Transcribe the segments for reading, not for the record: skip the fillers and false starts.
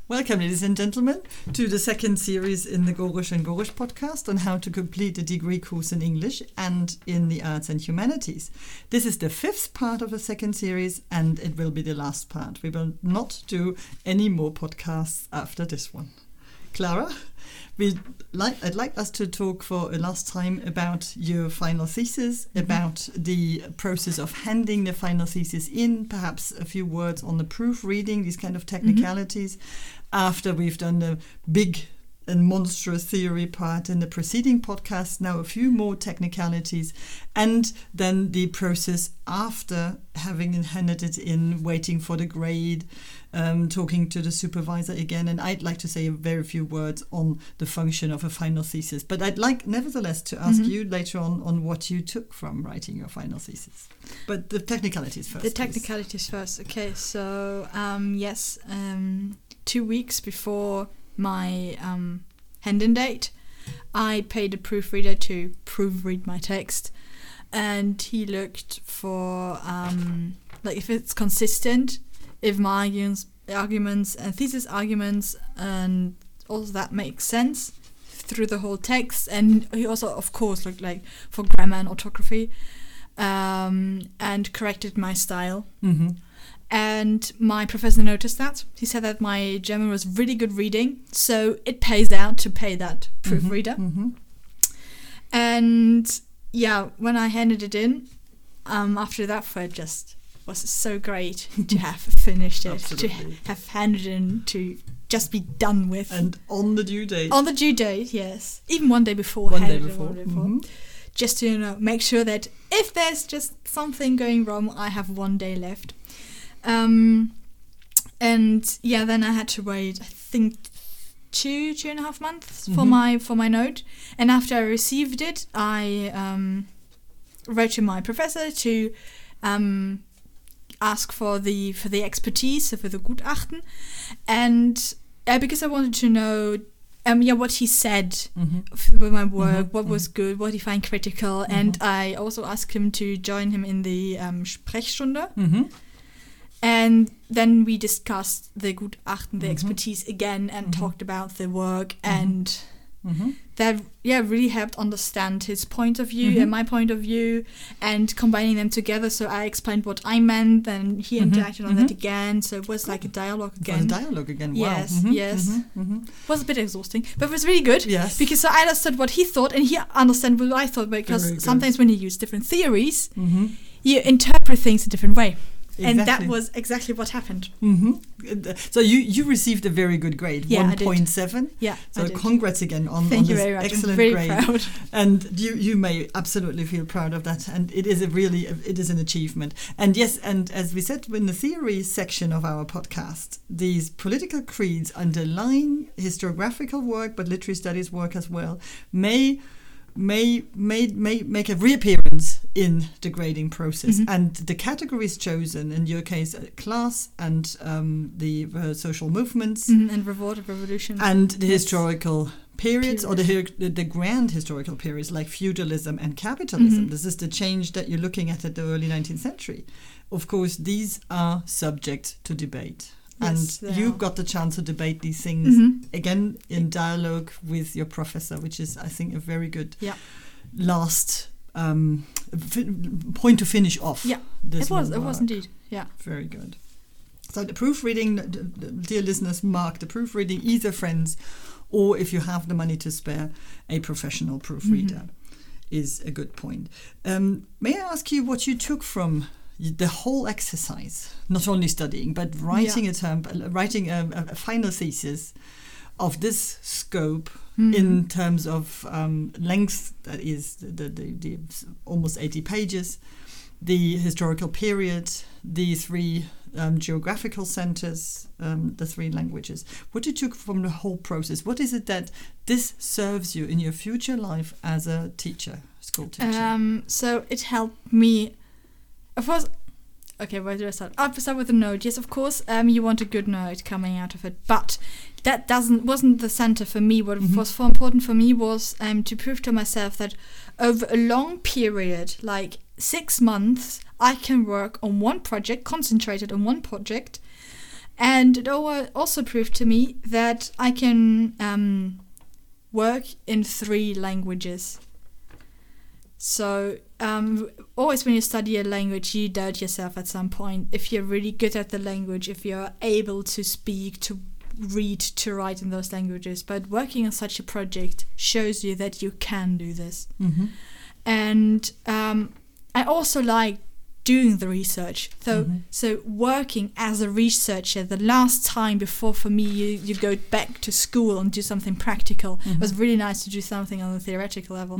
Welcome, ladies and gentlemen, to the second series in the Gorisch and Gorisch podcast on how to complete a degree course in English and in the arts and humanities. This is the fifth part of the second series, and it will be the last part. We will not do any more podcasts after this one. Clara, I'd like us to talk for a last time about your final thesis, about the process of handing the final thesis in, perhaps a few words on the proofreading, these kind of technicalities. After we've done the big and monstrous theory part in the preceding podcast, now a few more technicalities, and then the process after having handed it in, waiting for the grade, talking to the supervisor again. And I'd like to say a very few words on the function of a final thesis. But I'd like, nevertheless, to ask you later on what you took from writing your final thesis. But the technicalities first. The technicalities first. Okay, so 2 weeks before my hand-in date, I paid a proofreader to proofread my text, and he looked for if it's consistent, if my arguments and thesis arguments and all of that makes sense through the whole text. And he also, of course, looked like for grammar and orthography, and corrected my style. And my professor noticed that. He said that my German was really good reading, so it pays out to pay that proofreader. And yeah, when I handed it in, after that, it just was so great to have finished it, to have handed it in, to just be done with. And on the due date. On the due date, yes. Even one day before. One day before. Just to make sure that if there's just something going wrong, I have 1 day left. And yeah, then I had to wait, I think, 2.5 months for my note. And after I received it, I wrote to my professor to ask for the expertise, for the Gutachten, and because I wanted to know what he said with my work, what was good, what he found critical, and I also asked him to join him in the Sprechstunde. And then we discussed the Gutachten, the expertise again, and talked about the work, and that really helped understand his point of view and my point of view, and combining them together. So I explained what I meant, then he interacted on that again. So it was like a dialogue again. Wow. Yes. It was a bit exhausting, but it was really good. Yes. Because so I understood what he thought, and he understood what I thought. Because sometimes when you use different theories, you interpret things a different way. Exactly. And that was exactly what happened. So you received a very good grade, 1.7. Yeah, so congrats again on Thank you this very much. excellent I'm very grade. proud. And you may absolutely feel proud of that. And it is it is an achievement. And yes, and as we said in the theory section of our podcast, these political creeds underlying historiographical work, but literary studies work as well, may make a reappearance in the grading process, and the categories chosen, in your case, class and the social movements and revolution and the historical periods, or the grand historical periods like feudalism and capitalism. This is the change that you're looking at the early 19th century. Of course, these are subject to debate. Yes, and you got the chance to debate these things again in dialogue with your professor, which is, I think, a very good last point to finish off. Yeah, this it was indeed. Yeah, very good. So the proofreading, dear listeners, mark the proofreading, either friends, or if you have the money to spare, a professional proofreader is a good point. May I ask you what you took from the whole exercise, not only studying, but writing writing a final thesis of this scope in terms of length, that is the almost 80 pages, the historical period, the 3 geographical centers, the 3 languages. What you took from the whole process? What is it that this serves you in your future life as a teacher, school teacher? So it helped me. Of course, okay, where do I start? I'll start with a note. Yes, of course, you want a good note coming out of it, but that wasn't the center for me. What was more important for me was to prove to myself that over a long period, like 6 months, I can work on one project, concentrated on one project, And it also proved to me that I can work in 3 languages. So always when you study a language, you doubt yourself at some point. If you're really good at the language, if you're able to speak, to read, to write in those languages. But working on such a project shows you that you can do this. Mm-hmm. And I also like doing the research. So working as a researcher, the last time before for me you go back to school and do something practical, it was really nice to do something on the theoretical level.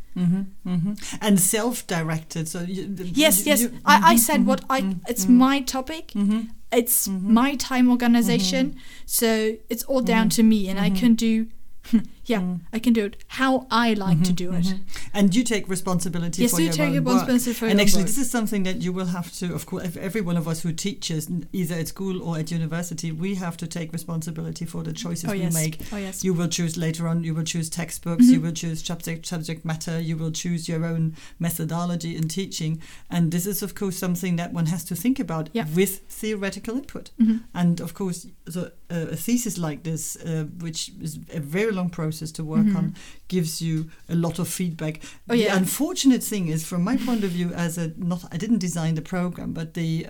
And self-directed. So yes. I said what it's my topic. It's my time organization. So it's all down to me, and I can do. I can do it how I like to do it. And you take responsibility for your own work. Yes, you take responsibility for your own work. And actually, this is something that you will have to, of course, every one of us who teaches, either at school or at university, we have to take responsibility for the choices we make. Oh, yes. You will choose later on, you will choose textbooks, you will choose subject matter, you will choose your own methodology in teaching. And this is, of course, something that one has to think about with theoretical input. And, of course, a thesis like this, which is a very long process to work on, gives you a lot of feedback. The unfortunate thing is, from my point of view, I didn't design the program, but the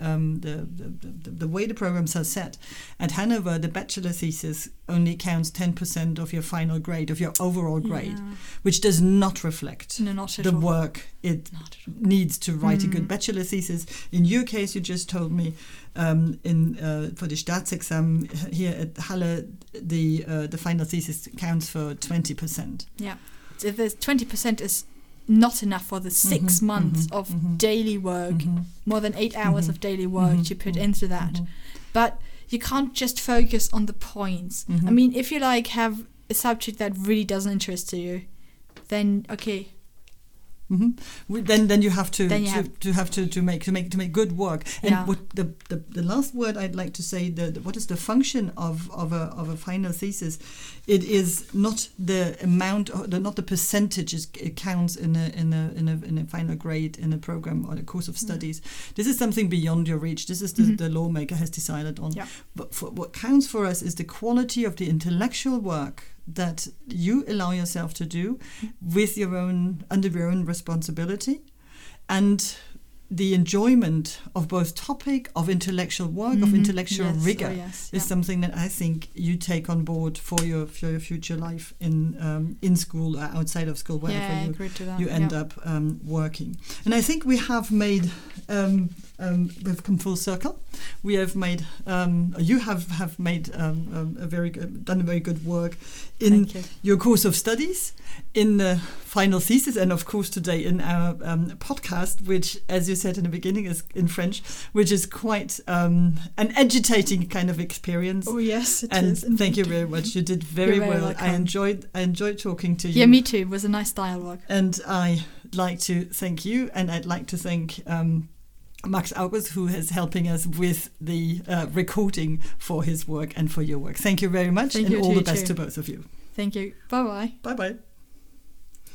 way the programs are set at Hanover, the bachelor thesis only counts 10% of your final grade, of your overall grade, which does not reflect the work it needs to write a good bachelor thesis. In your case, you just told me for the Staatsexamen here at Halle, the final thesis counts for 20%. Yeah, so the 20% is not enough for the 6 months of daily work, more than 8 hours of daily work to put into that. But you can't just focus on the points. I mean, if you have a subject that really doesn't interest you, then okay. Then you have to make good work. And what the last word I'd like to say, what is the function of a final thesis? It is not the amount, not the percentages it counts in a final grade in a program or a course of studies. This is something beyond your reach. This is the lawmaker has decided on. Yeah. But what counts for us is the quality of the intellectual work that you allow yourself to do with under your own responsibility, and the enjoyment of both topic, of intellectual work, of intellectual rigor is something that I think you take on board for your future life in school or outside of school, wherever you end up working. And I think we have made we've come full circle. We have made you have made done a very good work in your course of studies, in the final thesis, and of course today in our podcast, which, as you said in the beginning, is in French, which is quite an agitating kind of experience. Oh yes, it and is. And thank you very much. You did very well. Welcome. I enjoyed talking to you. Yeah, me too. It was a nice dialogue. And I'd like to thank you, and I'd like to thank Max August, who is helping us with the recording for his work and for your work. Thank you very much, and all the best to both of you. Thank you. Bye-bye. Bye-bye.